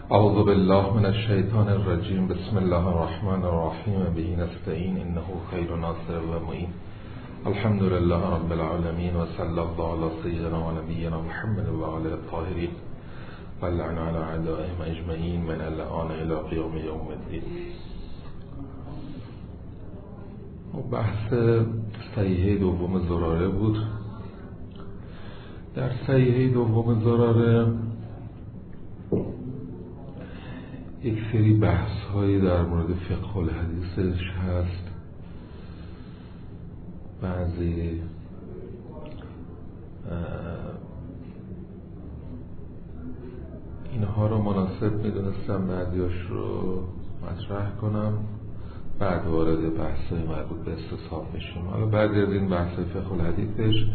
اعوذ بالله من الشیطان الرجیم. بسم الله الرحمن الرحیم. به نستعین انه خیر ناصر و معین. الحمد لله رب العالمین و صلی الله علی سیدنا و نبینا محمد و آله الطاهرین و لعن علی اعدائهم اجمعین من الان الی قیام یوم الدین. بحث صحیحه دوم زراره بود. در صحیحه دوم زراره یک سری بحث هایی در مورد فقه الحدیثش هست. بعضی اینها رو مناسب میدونستم بعضیاش رو مطرح کنم، بعد وارد بحث های مربوط به استصحاب میشیم. حالا بعضی از این بحث فقه الحدیثش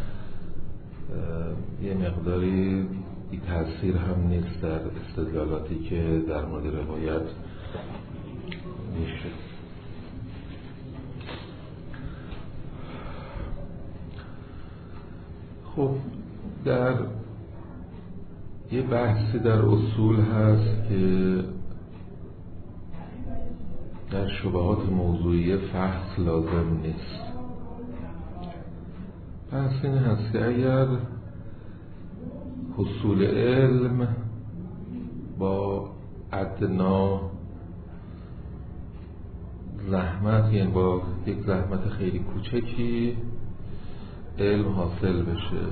یه مقداری بی تأثیر هم نیست در استدلالاتی که در مورد روایت میشه. خب در یه بحثی در اصول هست که در شبهات موضوعی فحص لازم نیست. بحث این هست که اگر حصول علم با ادنا زحمت، یعنی با یک زحمت خیلی کوچکی علم حاصل بشه،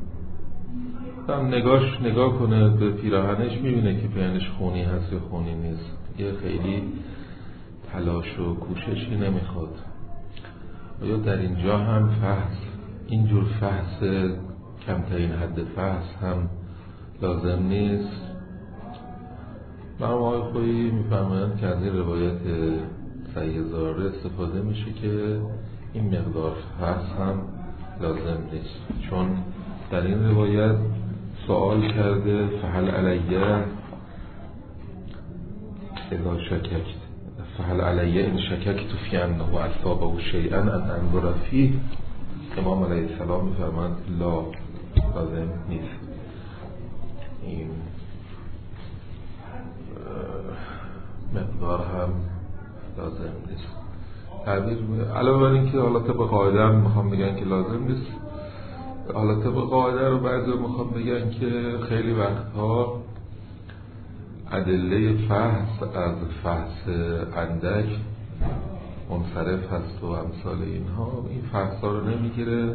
نگاه کنه به پیراهنش میبینه که پیراهنش خونی هست یا خونی نیست، یه خیلی تلاش و کوششی نمیخواد. آیا در اینجا هم فحص، اینجور فحص کمترین حد فحص هم لازم نیست؟ مرحوم آقای خویی میفرمایند که از این روایت صحیح زراره استفاده میشه که این مقدار فحص هم لازم نیست، چون در این روایت سوال کرده فهل علیه اذا شککت، فهل علیه این شککت فی انه اصابه شیئا ان انظر فیه. امام علیه السلام میفرمایند لا، لازم نیست. این مقدار هم لازم نیست. علاوه بر این که حالا طبق قاعده هم میخوام بگن که لازم نیست، حالا طبق قاعده رو بعضی میخوام بگن که خیلی وقتها ادله فحص از فحص اندک منصرف هست و امثال اینها. این فحص ها رو نمیگیره،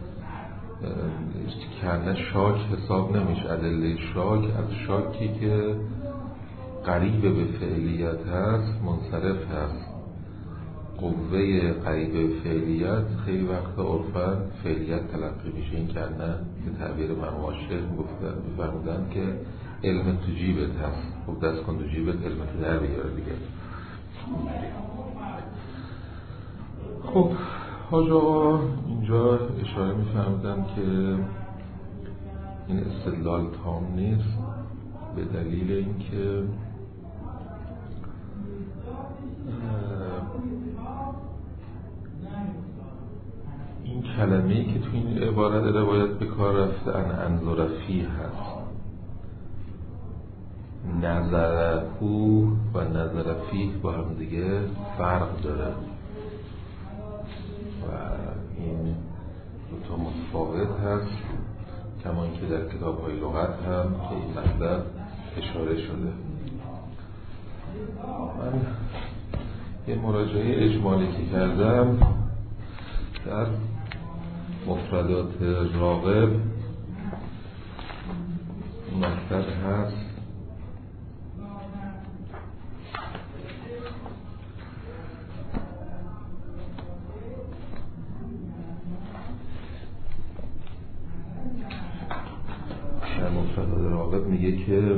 کنه شاک حساب نمیشه. ادله شاک از شاکی که قریب به فعلیت هست منصرف هست. قوه قریب به فعلیت خیلی وقتا عرفاً فعلیت تلقی میشه. این کنه به تعبیر مرحوم شیخ میفرمودن که علم تو جیبت هست، خب دست کن تو جیبت، علم تو در بیاره دیگه. خب حاج آقا اینجا اشاره می‌فرمودن که این استدلال تام نیست به دلیل اینکه این کلمه‌ای که تو این عبارت روایت به کار رفته ان انظر فیه هست. نظره و نظر فیه با هم دیگه فرق داره و این دوتا متفاوت هست، کما اینکه در کتاب‌های لغت هم که این مطلب اشاره شده. من یه مراجعه اجمالی که کردم در مفردات راغب مطلب هست میگه که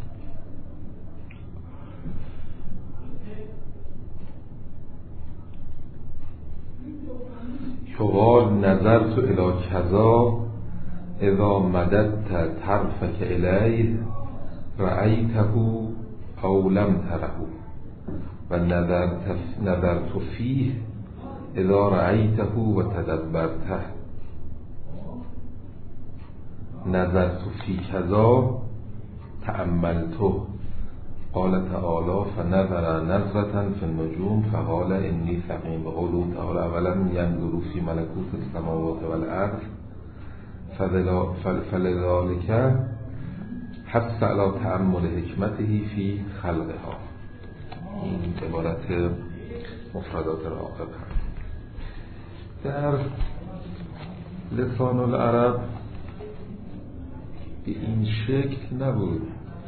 یقال نظرت الی کذا اذا مددت طرفک الیه رأیته او لم تره و نظرت فیه اذا رأیته و تدبرته. نظرت فی کذا تأملته قال تعالی فنظر نظرة فی النجوم فقال انی سقیم. قوله تعالی اولم ینظروا فی ملکوت السماوات والارض فلذلک حث علی تأمل حکمته فی خلقها. این عبارت مفردات راغب هست. در لسان العرب به این شکل نبود،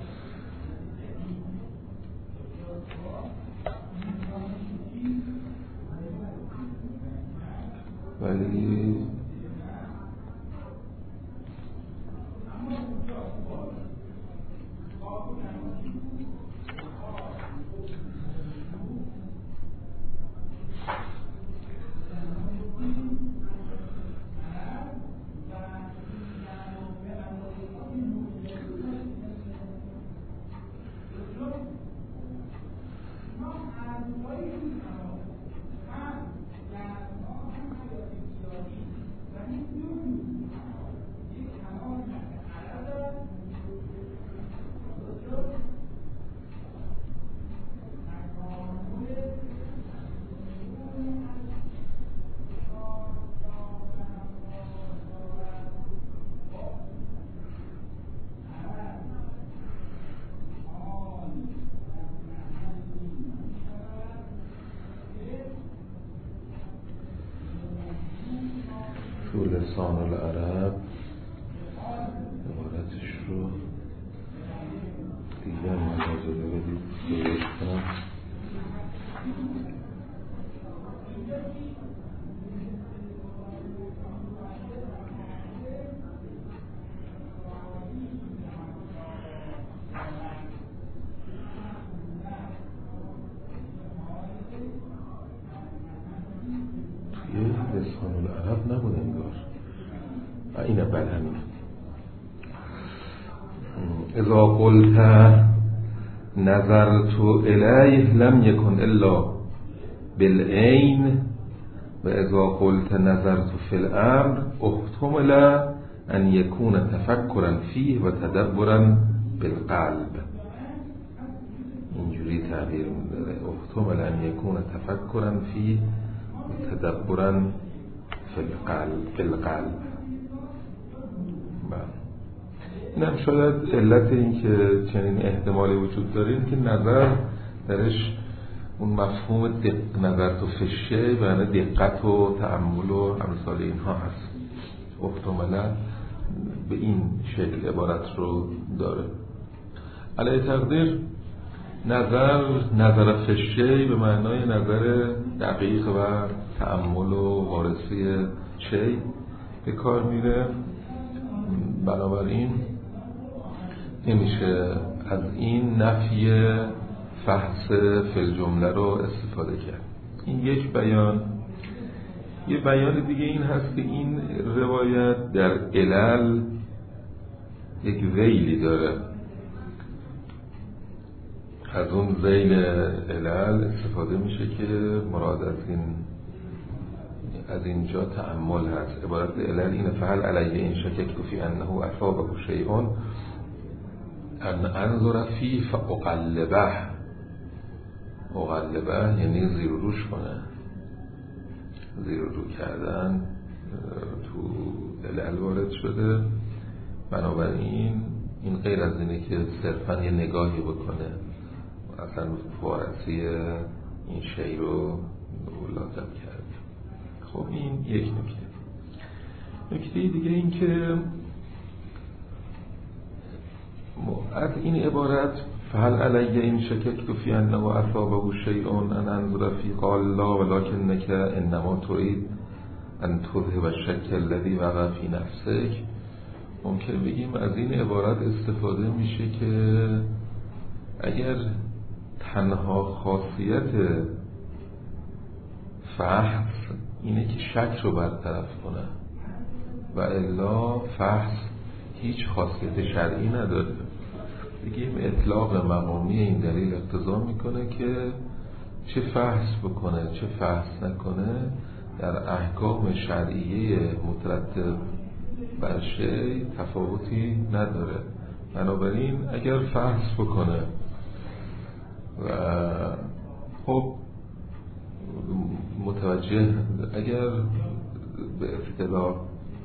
ولی تو لسان العرب عبارتش رو دیگر مجازه بدید درست کنم. لسان العرب نبود انگار. اینه بله همینه. اذا قلت نظرت الیه لم یکن الا بالعین و اذا قلت نظرت فی الامر احتمل ان یکون تفکرا فیه و تدبرا بالقلب. اینجوری تعبیر می‌داره، احتمل ان یکون تفکرا فیه و تدبرا بالقلب. این هم شاید علت این که چنین احتمالی وجود داره این که نظر درش اون مفهوم نظر تو فشه و دقت و تأمل و امثال اینها هست. احتمالا به این شکل عبارت رو داره. علیه تقدیر نظر فشه به معنای نظر دقیق و تأمل و وارسی شی به کار میره. بنابراین نمیشه از این نفی فحص فی الجمله رو استفاده کرد. این یک بیان. یه بیان دیگه این هست که این روایت در علل یک ذیلی داره. از اون ذیل علل استفاده میشه که مراد از اینجا تأمل هست. عبارت علل اینه فهل علیه این شککت فی انه اصابه شیء ان انظر فی فاقلبه. اقلبه یعنی زیر و روش کنه. زیر و رو کردن تو علل وارد شده. بنابراین این غیر از اینه که صرفا یه نگاهی بکنه، اصلا وارسی این شی رو لازم کرد. خب این یک نکته دیگه این که از این عبارت فهل علیه این شککت فی انه اصابه شیء ان انظر فی قال لا ولکنک انما تريد ان تذهب الشک الذی وقع فی نفسک. ممکن بگیم از این عبارت استفاده میشه که اگر تنها خاصیت فحص اینه که شک رو برطرف کنه و الا فحص هیچ خاصیت شرعی نداره، بگیم اطلاق مقامی این دلیل اقتضا میکنه که چه فحص بکنه چه فحص نکنه در احکام شرعیه مترتب بر شیء تفاوتی نداره. بنابراین اگر فحص بکنه و خب متوجه اگر به اصطلاح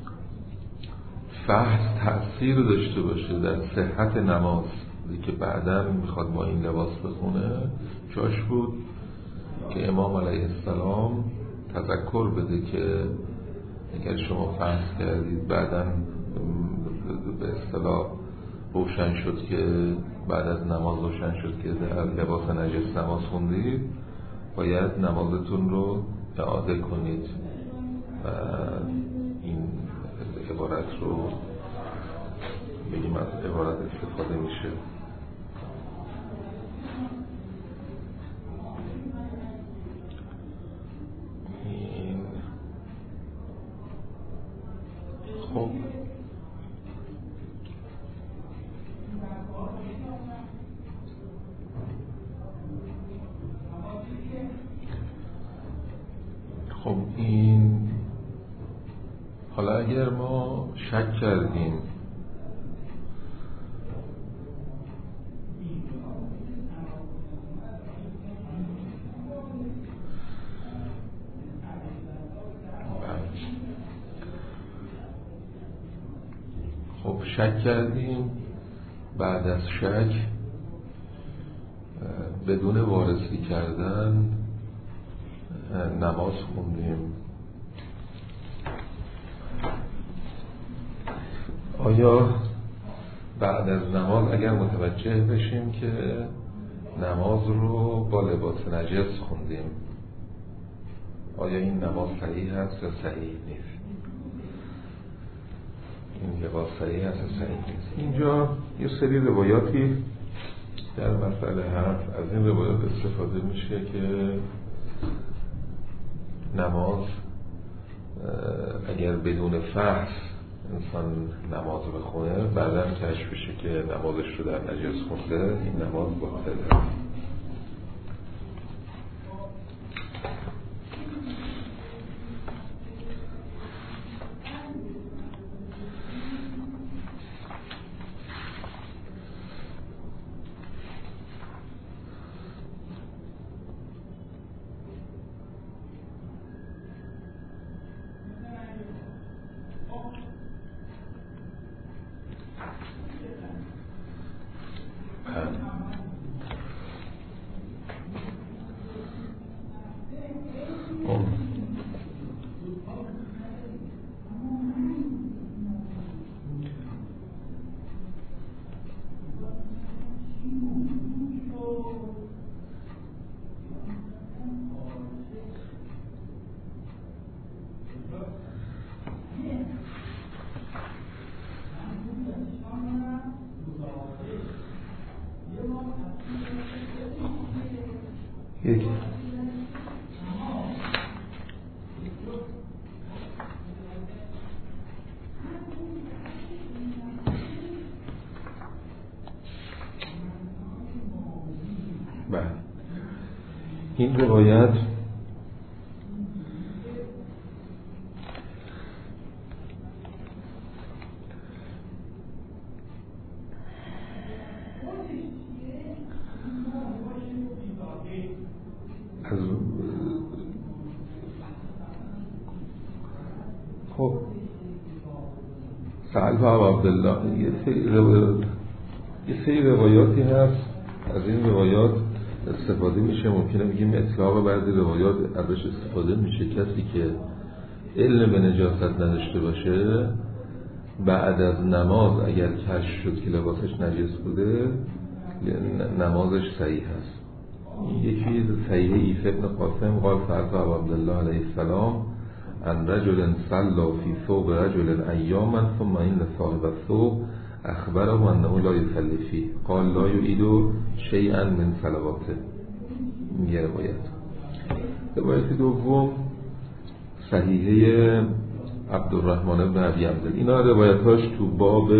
فحص تأثیر داشته باشه در صحت نماز که بعداً میخواد با این لباس بخونه، جاش بود که امام علیه السلام تذکر بده که اگر شما فحص کردید بعداً به اصطلاح روشن شد که بعد از نماز روشن شد که در لباس نجس نماز خوندید، باید نمازتون رو اعاده کنید و این عبارت رو بگیم از عبارت استفاده میشه. خب این حالا اگر ما شک کردیم بعد از شک بدون وارسی کردن نماز خوندیم، آیا بعد از نماز اگر متوجه بشیم که نماز رو با لباس نجس خوندیم، آیا این نماز صحیح هست یا صحیح نیست؟ این لباس صحیح هست یا صحیح نیست؟ اینجا یه سری روایاتی در مسئله هست. از این روایات استفاده میشه که نماز اگر بدون فحص انسان نماز بخونه، بعداً کشف بشه که نمازش رو در نجس خونده، این نماز باطل هست. این روایت از خب سعد و عبدالله یه سری روایاتی هست، از این روایات استفاده میشه. ممکنه بگیم اطلاق بعضی روایات ازش استفاده میشه. کسی که علم به نجاست نداشته باشه، بعد از نماز اگر کشف شد که لباسش نجس بوده، نمازش صحیح هست. یکی صحیح عیسی ابن قاسم قال فرض عبدالله علیه السلام ان رجل صلى في ثوب رجل ایاما ثم ان صاحب الثوب اخبره انه لا يصلي فيه قال لا يعيد شيئا من صلواته. یه روایت دوم صحیحه عبدالرحمن بن ابی عبدالله. اینا روایتاش تو باب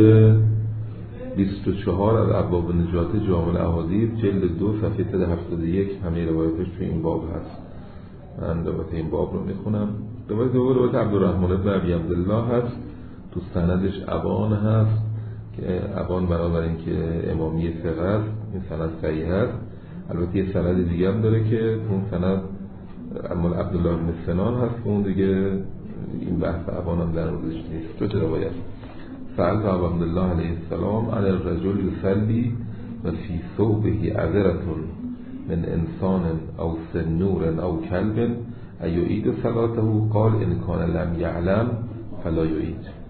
24 از ابواب نجات جامع الاحادیث جلد 2 صفحه 171 همه روایتاش تو این باب هست. من روایت این باب رو میخونم. روایت دوم روایت عبدالرحمن بن ابی عبدالله هست، تو سندش ابان هست که ابان بنابراین که امامی ثقه است، این سند صحیح هست. البته یه سند دیگه هم داره که اون سند اما عبدالله بن سنان هست، اون دیگه این بحث ابان هم در موردش نیست. دو روایت. سألت ابا عبدالله علیه السلام عن الرجل يصلي و فی ثوبه عذرة من انسان او سنور او کلب ایعید صلاته؟ قال ان کان لم یعلم فلا یعید.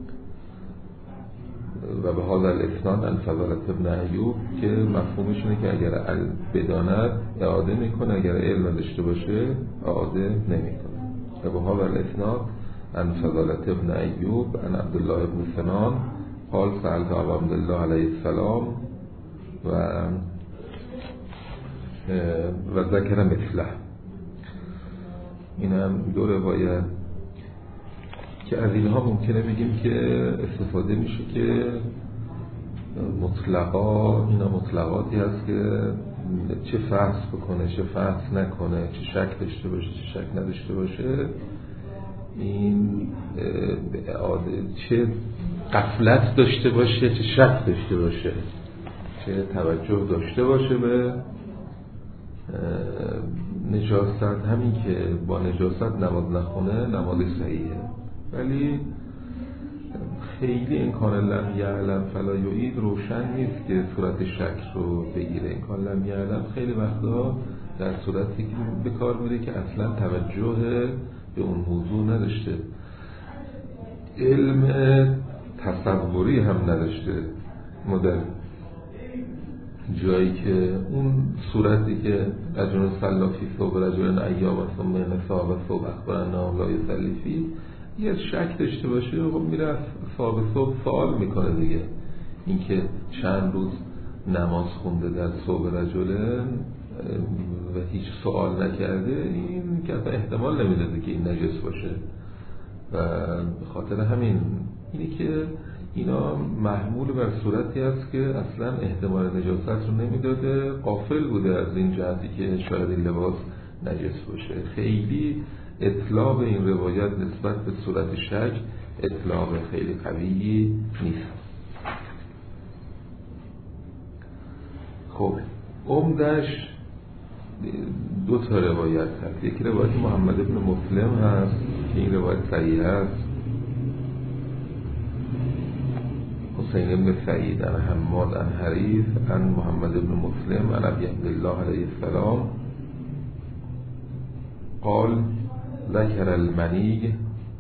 و به هذا الاسناد عن فضالة ابن ایوب که مفهومش اینه که اگر بداند اعاده میکنه، اگر علم نداشته باشه اعاده نمیکنه. و به هذا الاسناد عن فضالة ابن ایوب عن عبدالله ابن سنان قال سألت ابا عبدالله علیه السلام و ذکر مثله. این هم دو روایت که از اینها ممکنه بگیم که استفاده میشه که اینا مطلقاتی هست که چه فحص بکنه چه فحص نکنه، چه شک داشته باشه چه شک نداشته باشه، این چه غفلت داشته باشه چه شک داشته باشه، چه توجه داشته باشه به نجاست. همین که با نجاست نماز نخونه نماز صحیحه، ولی خیلی این کان لم یعلم فلا یعید روشن نیست که صورت شک رو بگیره. این کان لم یعلم خیلی وقتا در صورتی که به کار میره که اصلا توجه به اون موضوع نداشته، علم تصوری هم نداشته. ما در جایی که اون صورتی که رجل صلی فی ثوب رجل ایام ثم نصاب ثوب اخبرنا لا یصلی فی، یه شک داشته باشه خب میره صاحب صبح سوال میکنه دیگه. اینکه چند روز نماز خونده در صبح رجله و هیچ سوال نکرده، این که اصلا احتمال نمیده که این نجس باشه. و به خاطر همین اینی که اینا محمول بر صورتی است که اصلا احتمال نجاست رو نمیداده، غافل بوده از این جهتی که شاید این لباس نجس باشه. خیلی اطلاق این روایت نسبت به صورت شک اطلاق خیلی قوی نیست. خب عمدش دو تا روایت هست. یک روایت محمد بن مسلم هست که این روایت صحیح هست، حسین بن سعید عن حماد عن حریث عن محمد بن مسلم عن ابی عبدالله علیه السلام قال ذکر المنی.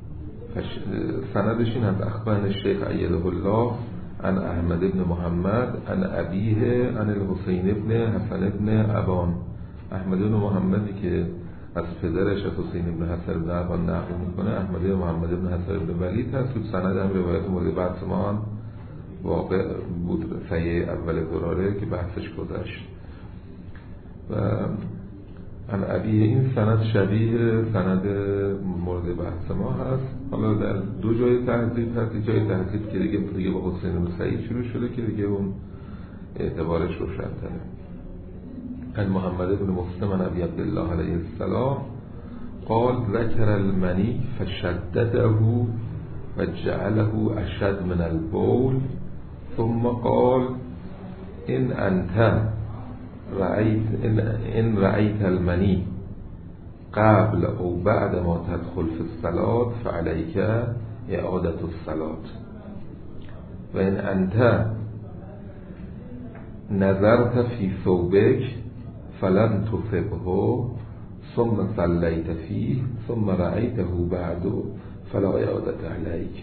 سندش این از اخبرنا الشیخ ایده الله عن احمد بن محمد عن ابیه عن الحسین بن حسن بن ابان. احمد بن محمدی که از پدرش از حسین بن حسن بن ابان نقل میکنه احمد بن محمد بن حسن بن ولید هست. تو سند هم روایت مورد بحثمان واقع بود، صحیح اول دراره که بحثش گذشت. و عن ابی، این سند شبیه سند مورد بحث ما هست. حالا در دو جای تهذیب هست، یک جای تهذیب که دیگه با حسین بن سعید شروع شده که دیگه اون اعتبارش روشن‌تره. عن محمد بن مسلم عن ابی عبدالله علیه السلام قال ذکر المنی فشدده و جعله اشد من البول ثم قال ان انت رأيت المني قبل او بعد ما تدخل في الصلاة فعليك اعادة الصلاة و ان انت نظرت في ثوبك فلم تصبه ثم صليت فيه ثم رأيته بعد فلا اعادة عليك.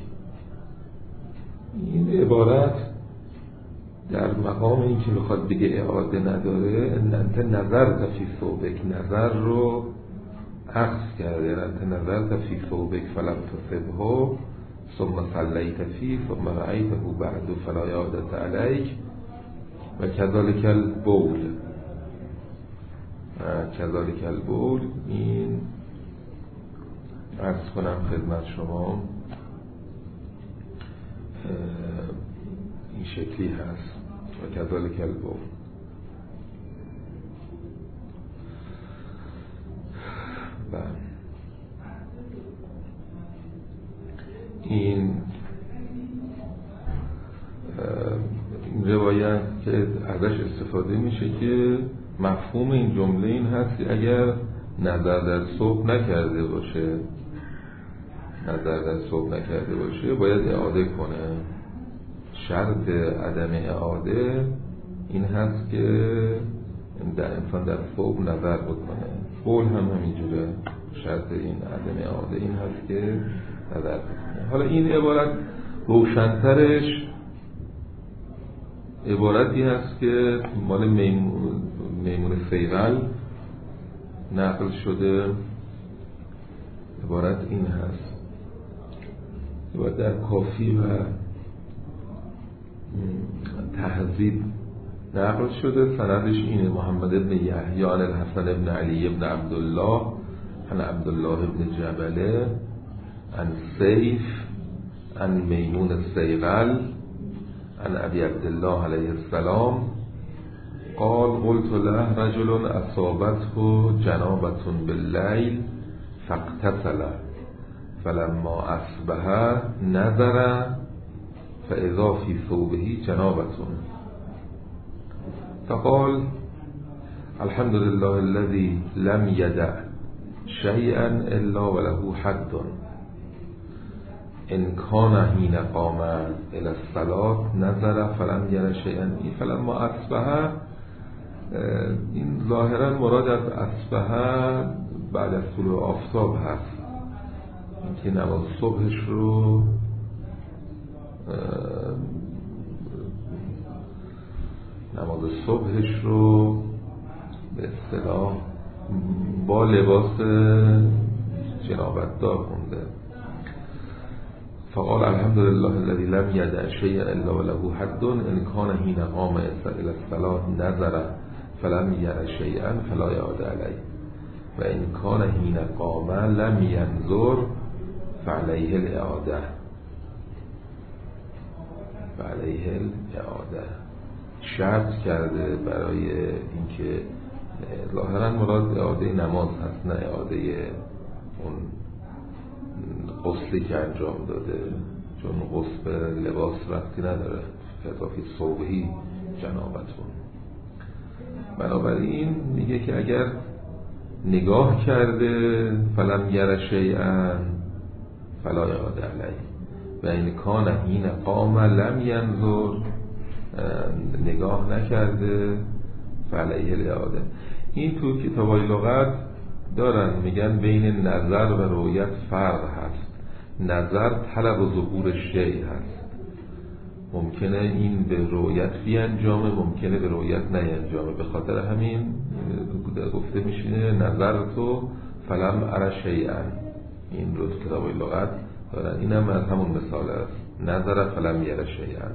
این عبارت در مقام این که میخواد بگه اعاده نداره، انت نظر فی ثوبک، نظر رو عکس کرده، انت نظر فی ثوبک فلم تصبه ثم صلیت فیه ثم رأیته بعد فلا اعادة علیک و کذالک البول. کذالک البول این عرض کنم خدمت شما این شکلی هست و کذالک البول. این روایت که ازش استفاده میشه که مفهوم این جمله این هست که اگر نظر در صبح نکرده باید اعاده کنه. شرط عدم اعاده این هست که انسان در صبح نظر بکنه. قول هم همینجوره، شرط این عدم اعاده این هست که نظر بکنه. حالا این عبارت روشن‌ترش عبارتی هست که مال میمون صیقل نقل شده. عبارت این هست و در کافی و تهذیب نقل شده. سندش اینه: محمد بن یحیی عن الحسن بن علی بن عبدالله عن عبدالله بن جبله عن سیف عن میمون الصیقل عن ابی عبدالله علیه السلام قال قلت له رجل اصابته جنابة باللیل فاغتسل فلما اصبح نظر فاذا في ثوبه جنابة فقال الحمد لله الذي لم يدع شيئا الا وله حد ان كان حين قام الى الصلاة نظر فلم ير شيئا فلما اصبح. این ظاهرا مراد از اصبح بعد از طلوع آفتاب هست، اینکه نماز صبحش رو به اصطلاح با لباس جنابت دار خونده. فقال الحمد لله الذي لم يدع شيئا الا وله حد ان كان حين قام الى الصلاة نظر فلم ير شيئا فلا يعود عليه و ان كان حين قام لم ينظر فعليه الاعاده. شرط کرده برای اینکه ظاهرا مراد اعاده نماز هست، نه اعاده اون غسلی که انجام داده، چون غسل لباس ربطی نداره. فضافی صبحی جنابتون. بنابراین میگه که اگر نگاه کرده فلم یر شیئا فلا یعاد علیه و این کان حین قام لم ینظر، نگاه نکرده فعلیه الاعاده. این تو کتابای لغت دارن میگن بین نظر و رؤیت فرق هست. نظر طلب و ظهور شیء هست، ممکنه این به رؤیت بیانجامه، ممکنه به رؤیت نیانجامه. به خاطر همین گفته میشه نظر تو فلم ار شیئا. این رو تو کتابای لغت دارن. این هم از همون مثال است، نظر فلم یر شیئا.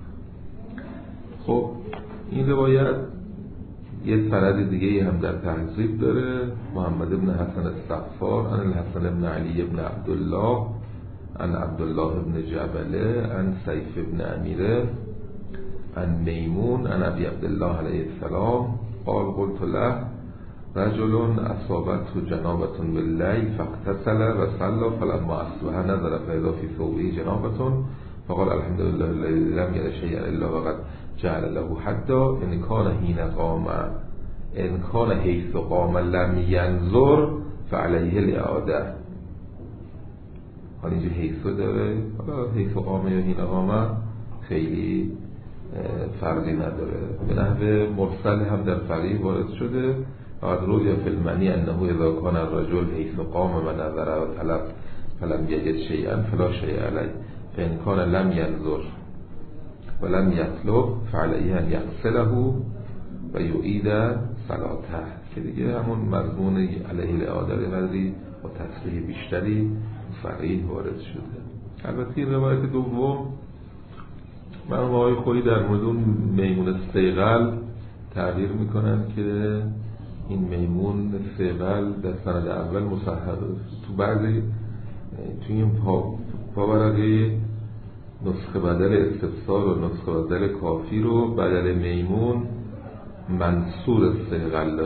خب این روایت یه سند دیگه هم در تهذیب داره. محمد بن حسن الصفار عن الحسن بن علی بن عبدالله عن عبدالله بن جبله عن سیف بن امیره عن میمون عن ابی عبدالله علیه السلام قال قلت له رجل اصابته جنابة باللیل فاغتسل و صلى فلما اصبح نظر فاذا في ثوبه جنابة فقال الحمد لله الذي لم ير شيئا الا وقد جعل له حدا ان كان حين قام ان كان حيث قام لم ينظر فعليه الاعاده. حالا اینجا حیث داره، حالا حیث قام یا حین قام خیلی فرقی نداره. به نحو مرسل هم در فقیه وارد شده. قد روی فی المعنی انه اذا کان الرجل حیث قام و نظر و طلب فلم یجد شیئا فلا شیء علیه فان کان لم ینظر ولم یطلب فعلیه ان یغسله و یعید صلاته، که دیگه همون مضمون علیه الاعاده قدری با تصریح بیشتری فقیه وارد شده. البته این روایت دوم مرحوم آقای خویی در مورد میمون صیقل تعبیر میکنن که این میمون صیقل در سند اول مصحح تو بعضی تو این پاورقه نسخه بدل استفسار و نسخه بدل کافی رو بدل میمون منصور صیقل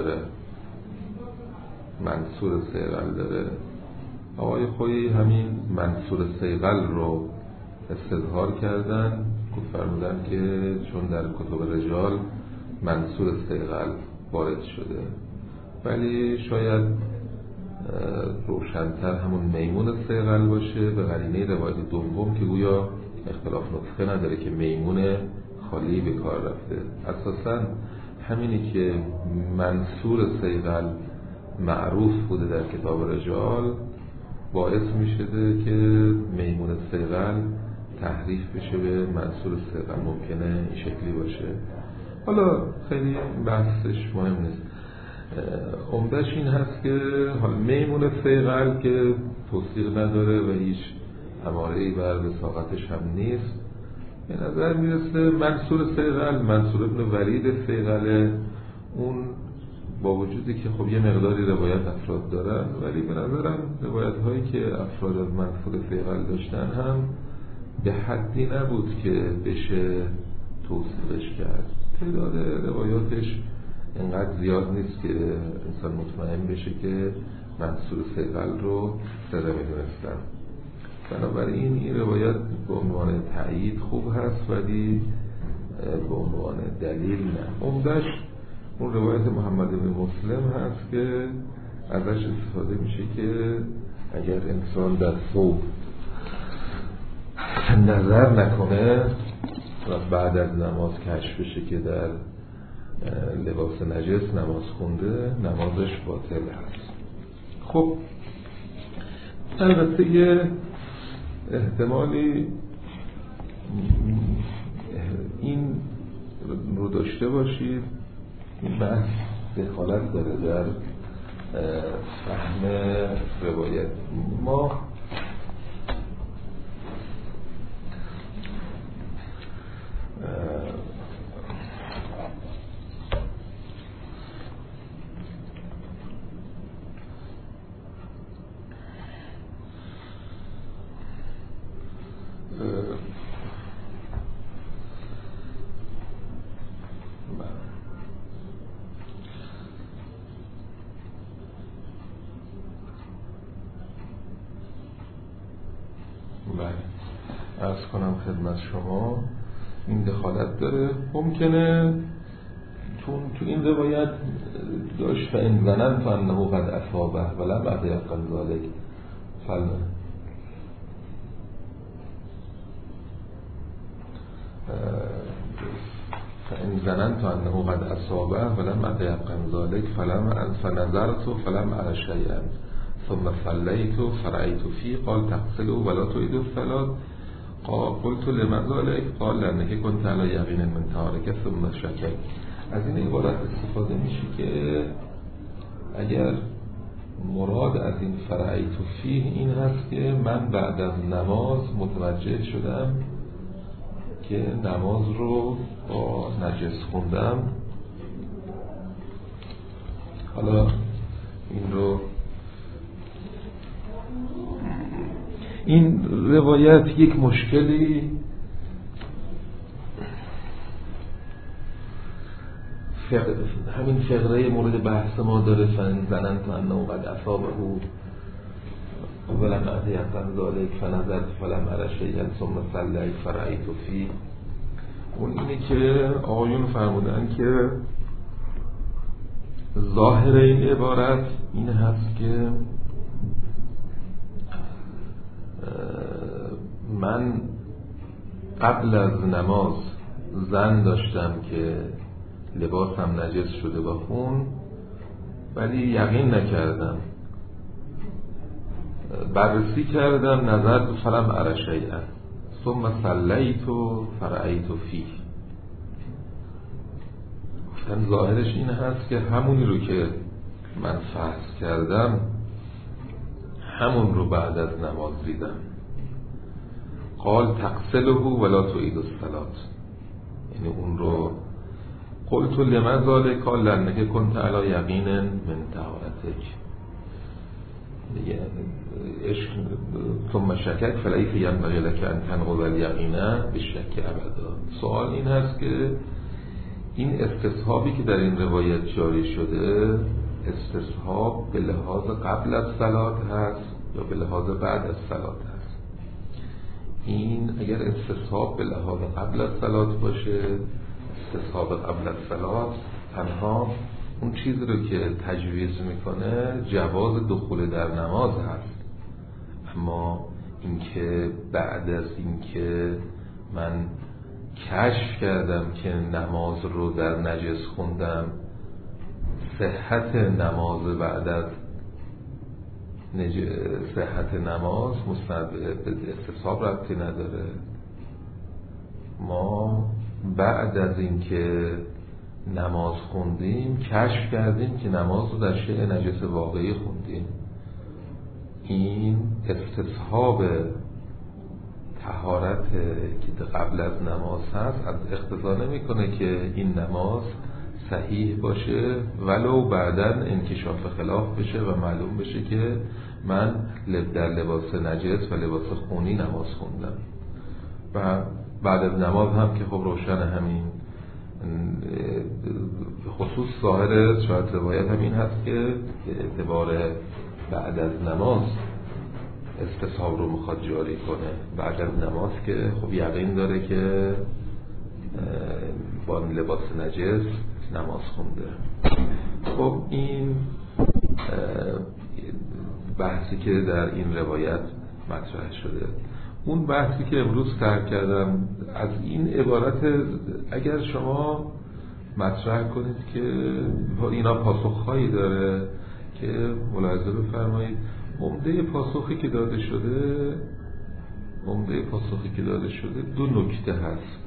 داره. آقای خویی همین منصور صیقل رو استظهار کردن، فرمودن که چون در کتب رجال منصور صیقل وارد شده، ولی شاید روشن‌تر همون میمون صیقل باشه به قرینه روایت دوم که گویا اختلاف نسخه نداره که میمون خالی به کار رفته. اساساً همینی که منصور صیقل معروف بوده در کتاب رجال باعث می شده که میمون صیقل تحریف بشه به منصور صیقل. ممکنه این شکلی باشه، حالا خیلی بحثش مهم نیست. عمده‌اش این هست که میمون صیقل که توثیق نداره و هیچ اماره‌ای بر وثاقتش هم نیست، به نظر میرسه منصور صیقل منصور ابن ولید صیقل، اون با وجودی که خب یه مقداری روایت افراد دارن، ولی به نظرم روایت هایی که افراد از منصور صیقل داشتن هم به حدی نبود که بشه توصیفش کرد. تعداد روایاتش اینقدر زیاد نیست که انسان مطمئن بشه که منصور صیقل رو ثقه می‌دونستن. بنابراین این روایت به عنوان تأیید خوب هست ولی به عنوان دلیل نه. عمدش اون روایت محمد بن مسلم هست که ازش استفاده میشه که اگر انسان در ثوب نظر نکنه و بعد از نماز کشف بشه که در لباس نجس نماز خونده، نمازش باطل هست. خب البته یه احتمالی این رو داشته باشید، این بحث دخالت داره در فهم روایت. ما عرض کنم خدمت شما این دخالت داره. ممکنه تو این روایت داشت فإن ظننت أنه قد أصابه ولم أتيقن ذلك فإن ظننت أنه قد أصابه ولم أتيقن ذلك فنظرت فلم أر شيئا ثم صليت فرأيت فيه قال تغسله ولا تعيد الصلاة قلت لمن ذلك قال لأنك كنت على يقين من طهارك ثم شكك. از این عبارت استفاده میشه که اگر مراد از این فرأیت فیه این هست که من بعد از نماز متوجه شدم که نماز رو با نجس خوندم. حالا این روایت یک مشکلی همین فقره مورد بحث ما داره. فإن ظننت أنه قد أصابه ولم أتيقن ذلك فنظرت فلم أر شيئا ثم صليت فرأيت فيه. اون اینه که آقایون فرمودن که ظاهر این عبارت این هست که من قبل از نماز ظن داشتم که لباسم نجس شده با خون، ولی یقین نکردم. بررسی کردم، نظر فلم ار شیئا ثم صلیت فرأیت فیه. گفتم ظاهرش این هست که همونی رو که من فحص کردم همون رو بعد از نماز دیدم. قال تغسله ولا تعید الصلاة، یعنی اون رو قلت لمن ذلك قال لأنك كنت على یقین من طهارتك ثم شکک فلیس ینبغی لك ان تنقض الیقین بالشک ابدا. سوال این هست که این استصحابی که در این روایت جاری شده استصحاب به لحاظ قبل از صلات هست یا به لحاظ بعد از صلات هست؟ این اگر استصحاب به لحاظ قبل از صلات باشه، استصحاب قبل از صلات تنها اون چیزی رو که تجویز میکنه جواز دخول در نماز هست. اما اینکه بعد از اینکه من کشف کردم که نماز رو در نجس خوندم، صحت نماز بعد از صحت نماز مستند به استصحاب ربطی نداره. ما بعد از اینکه نماز خوندیم کشف کردیم که نماز رو در شیء نجس واقعی خوندیم. این استصحاب طهارت که قبل از نماز هست از اقتضا نمیکنه که این نماز صحیح باشه ولو بعداً انکشاف خلاف بشه و معلوم بشه که من در لباس نجس و لباس خونی نماز خوندم. و بعد از نماز هم که خب روشن همین خصوص ظاهر شاید روایت هم این هست که به اعتبار بعد از نماز استصحاب رو میخواد جاری کنه. بعد از نماز که خب یقین داره که با لباس نجس نماز خونده. خب این بحثی که در این روایت مطرح شده. اون بحثی که امروز طرح کردم از این عبارت اگر شما مطرح کنید که اینا پاسخهایی داره که ملاحظه بفرمایید. عمده پاسخی که داده شده دو نکته هست.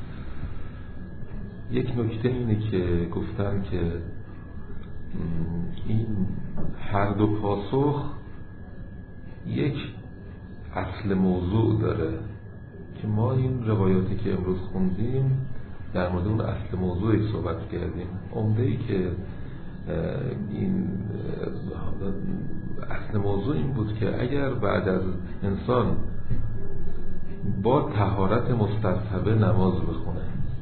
یک نکته اینه که گفتن که این هر دو پاسخ یک اصل موضوع داره که ما این روایاتی که امروز خوندیم در مورد اون اصل موضوعی صحبت کردیم. عمده‌ای که این اصل موضوع این بود که اگر بعد از انسان با طهارت مستصحبه نماز بخونه،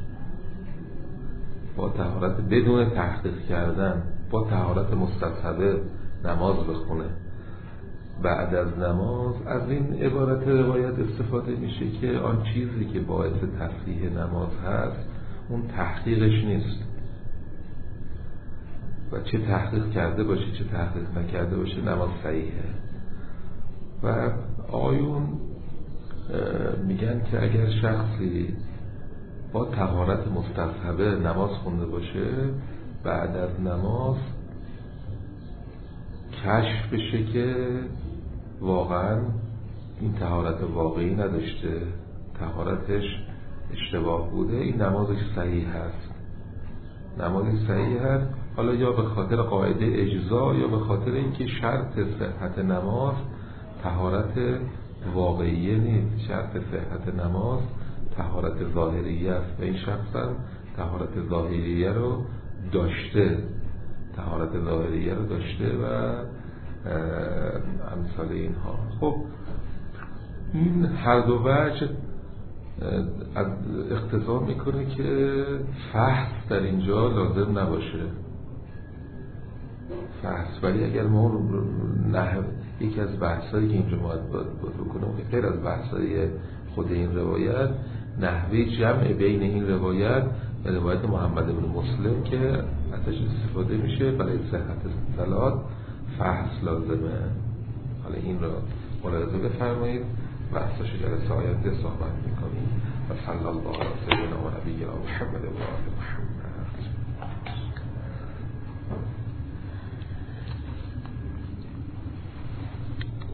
با طهارت بدون تحقیق کردن، با طهارت مستصحبه نماز بخونه، بعد از نماز از این عبارت روایت استفاده میشه که آن چیزی که باعث تصحیح نماز هست اون تحقیقش نیست و چه تحقیق کرده باشه چه تحقیق نکرده باشه نماز صحیحه. و آیون میگن که اگر شخصی با طهارت مستصحبه نماز خونده باشه، بعد از نماز کشف بشه که واقعا این طهارت واقعی نداشته، طهارتش اشتباه بوده، این نمازش صحیح هست. نمازش صحیح هست، حالا یا به خاطر قاعده اجزا یا به خاطر اینکه شرط صحت نماز طهارت واقعیه نیست. شرط صحت نماز طهارت ظاهریه است و این شخص هم طهارت ظاهریه رو داشته، و امثال اینها. خب این هر دو وجه از اقتضا میکنه که فحص در اینجا لازم نباشه. فحص، ولی اگر ما یکی از بحثایی که اینجا باید بکنم غیر از بحثای خود این روایت، نحوه جمع بین این روایت و روایت محمد بن مسلم که ازش استفاده میشه برای صحت صلات فحص لازمه. حالا این رو ملاحظه بفرمایید. بحثش جلسه آینده صحبت میکنیم. و صلی الله علی سیدنا و نبینا محمد و آل محمد.